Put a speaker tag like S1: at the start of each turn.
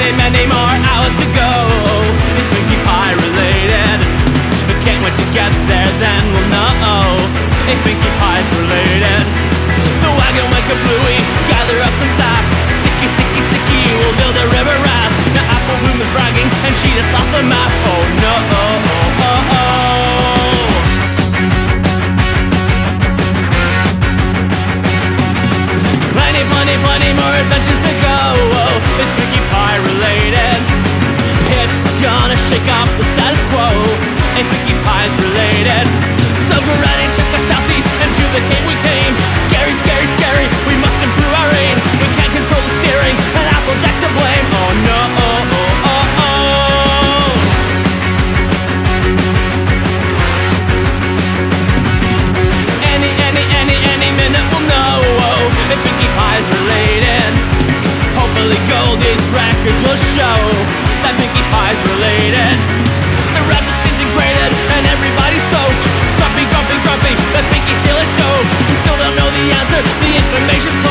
S1: many more hours to go. Is Pinkie Pie related? But can't wait to get there, then we'll know if Pinkie Pie's related. The wagon wake up Bluey, gather up some sap. Sticky, sticky, sticky, we'll build a river raft. Now Apple Bloom is bragging, and she just lost the map. Oh no, oh, oh, oh. Plenty more adventures to go. Is Pinkie Pie related? It's gonna shake up the status quo. And Pinkie Pie's related. So Granny took us southeast, and to the cave we came. Scary, scary, scary, we must improve our aim. We can't control the steering, and Applejack's to blame. Oh no, oh, oh, oh, oh. Any minute we'll know if Pinkie Pie's related. Hopefully Goldie's records will show that Pinkie Pie's related. The rap is integrated and everybody's soaked. Grumpy, grumpy, grumpy, but Pinkie still is stoked. We still don't know the answer, the information